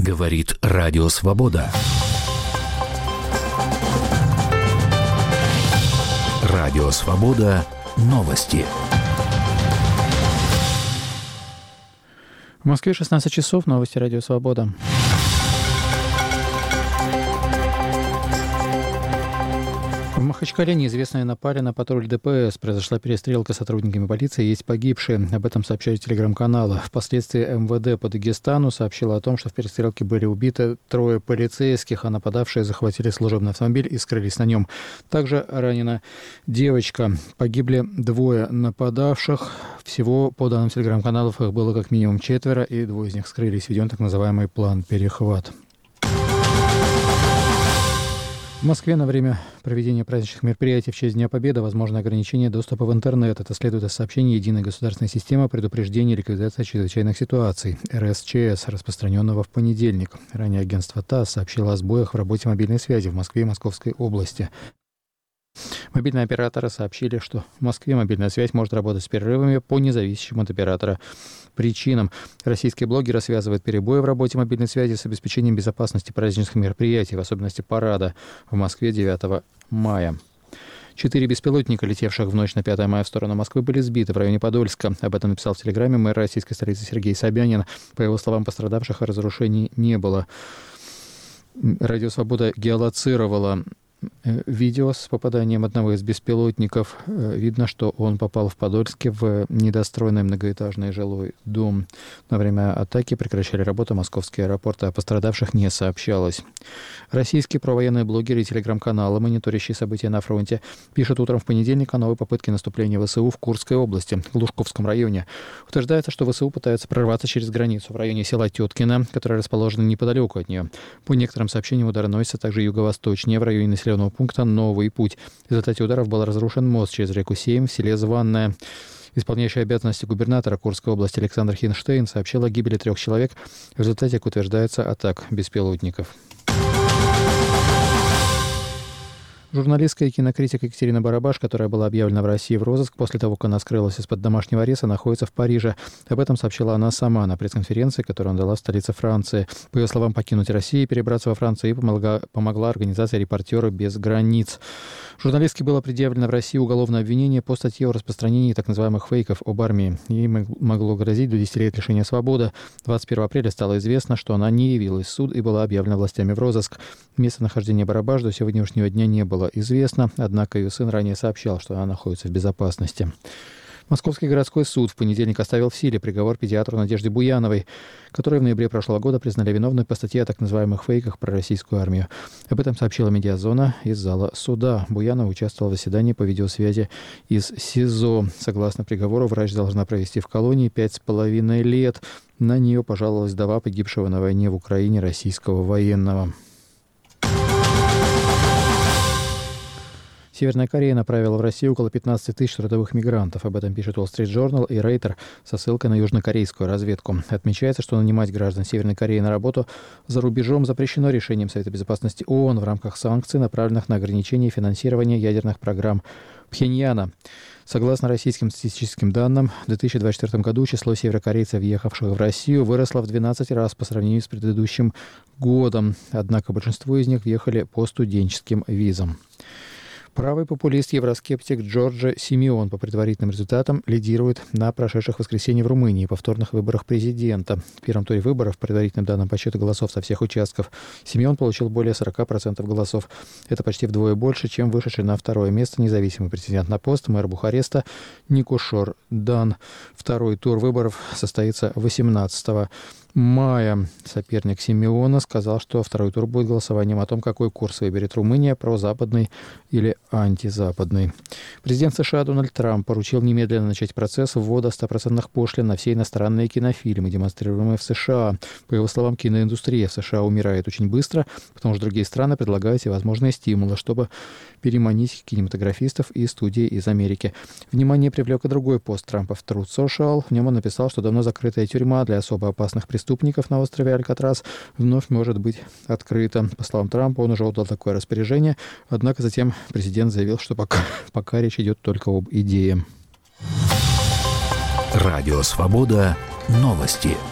Говорит Радио Свобода. Радио Свобода. Новости. В Москве 16 часов. Новости Радио Свобода. В Махачкале неизвестные напали на патруль ДПС. Произошла перестрелка с сотрудниками полиции, есть погибшие. Об этом сообщают телеграм-каналы. Впоследствии МВД по Дагестану сообщило о том, что в перестрелке были убиты 3 полицейских, а нападавшие захватили служебный автомобиль и скрылись на нем. Также ранена девочка. Погибли 2 нападавших. Всего, по данным телеграм-каналов, их было как минимум 4, и 2 из них скрылись. Введен так называемый план «Перехват». В Москве на время проведения праздничных мероприятий в честь Дня Победы возможно ограничение доступа в интернет. Это следует из сообщения Единой государственной системы предупреждения и ликвидации чрезвычайных ситуаций РСЧС, распространенного в понедельник. Ранее агентство ТАСС сообщило о сбоях в работе мобильной связи в Москве и Московской области. Мобильные операторы сообщили, что в Москве мобильная связь может работать с перерывами по независящим от оператора причинам. Российские блогеры связывают перебои в работе мобильной связи с обеспечением безопасности праздничных мероприятий, в особенности парада в Москве 9 мая. 4 беспилотника, летевших в ночь на 5 мая в сторону Москвы, были сбиты в районе Подольска. Об этом написал в Телеграме мэр российской столицы Сергей Собянин. По его словам, пострадавших и разрушений не было. Радио «Свобода» геолоцировала видео с попаданием одного из беспилотников. Видно, что он попал в Подольске в недостроенный многоэтажный жилой дом. На время атаки прекращали работу московские аэропорты, о пострадавших не сообщалось. Российские провоенные блогеры и телеграм-каналы, мониторящие события на фронте, пишут утром в понедельник о новой попытке наступления ВСУ в Курской области, в Лужковском районе. Утверждается, что ВСУ пытаются прорваться через границу в районе села Теткино, которое расположено неподалеку от нее. По некоторым сообщениям, удар наносится также юго-восточнее, в районе населенного пункта Новый Путь. В результате ударов был разрушен мост через реку Сейм в селе Званное. Исполняющий обязанности губернатора Курской области Александр Хинштейн сообщил о гибели 3 человек в результате, как утверждается, атак беспилотников. Журналистка и кинокритик Екатерина Барабаш, которая была объявлена в России в розыск после того, как она скрылась из-под домашнего ареста, находится в Париже. Об этом сообщила она сама на пресс-конференции, которую она дала в столице Франции. По ее словам, покинуть Россию и перебраться во Францию ей помогла организация «Репортеры без границ». Журналистке было предъявлено в России уголовное обвинение по статье о распространении так называемых фейков об армии. Ей могло грозить до 10 лет лишения свободы. 21 апреля стало известно, что она не явилась в суд и была объявлена властями в розыск. Местонахождение Барабаш до сегодняшнего дня не было известно, однако ее сын ранее сообщал, что она находится в безопасности. Московский городской суд в понедельник оставил в силе приговор педиатру Надежде Буяновой, которую в ноябре прошлого года признали виновной по статье о так называемых фейках про российскую армию. Об этом сообщила «Медиазона» из зала суда. Буянова участвовала в заседании по видеосвязи из СИЗО. Согласно приговору, врач должна провести в колонии 5,5 лет. На нее пожаловалась вдова погибшего на войне в Украине российского военного. Северная Корея направила в Россию около 15 тысяч трудовых мигрантов. Об этом пишет Wall Street Journal и Рейтер со ссылкой на южнокорейскую разведку. Отмечается, что нанимать граждан Северной Кореи на работу за рубежом запрещено решением Совета безопасности ООН в рамках санкций, направленных на ограничение финансирования ядерных программ Пхеньяна. Согласно российским статистическим данным, в 2024 году число северокорейцев, въехавших в Россию, выросло в 12 раз по сравнению с предыдущим годом. Однако большинство из них въехали по студенческим визам. Правый популист, евроскептик Джорджа Симеон по предварительным результатам лидирует на прошедших воскресенье в Румынии повторных выборах президента. В первом туре выборов, по предварительным данным подсчета голосов со всех участков, Симеон получил более 40% голосов. Это почти вдвое больше, чем вышедший на второе место независимый претендент на пост мэр Бухареста Никошор Дан. Второй тур выборов состоится 18 мая. Соперник Симеона сказал, что второй тур будет голосованием о том, какой курс выберет Румыния, прозападный или антизападный. Президент США Дональд Трамп поручил немедленно начать процесс ввода 100% пошлин на все иностранные кинофильмы, демонстрируемые в США. По его словам, киноиндустрия в США умирает очень быстро, потому что другие страны предлагают всевозможные стимулы, чтобы переманить кинематографистов и студии из Америки. Внимание привлек и другой пост Трампа в Truth Social. В нем он написал, что давно закрытая тюрьма для особо опасных преступников на острове Алькатрас вновь может быть открыта. По словам Трампа, он уже отдал такое распоряжение, однако затем президент заявил, что пока речь идет только об идее. Радио «Свобода». Новости.